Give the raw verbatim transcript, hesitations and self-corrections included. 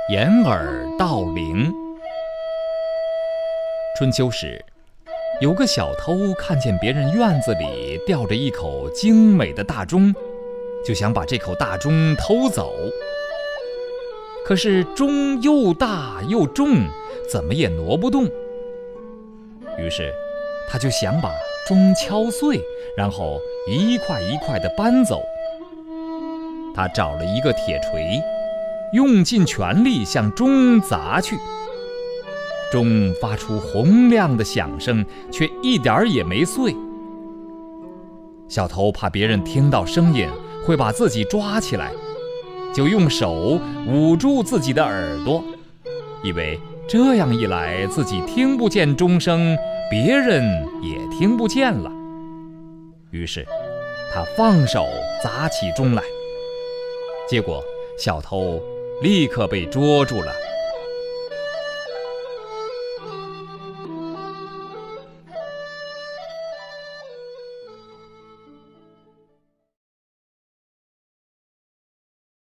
掩耳盗铃。春秋时，有个小偷看见别人院子里吊着一口精美的大钟，就想把这口大钟偷走。可是钟又大又重，怎么也挪不动。于是他就想把钟敲碎，然后一块一块地搬走。他找了一个铁锤，用尽全力向钟砸去。钟发出洪亮的响声，却一点儿也没碎。小偷怕别人听到声音会把自己抓起来，就用手捂住自己的耳朵，以为这样一来自己听不见钟声，别人也听不见了。于是他放手砸起钟来，结果小偷立刻被捉住了。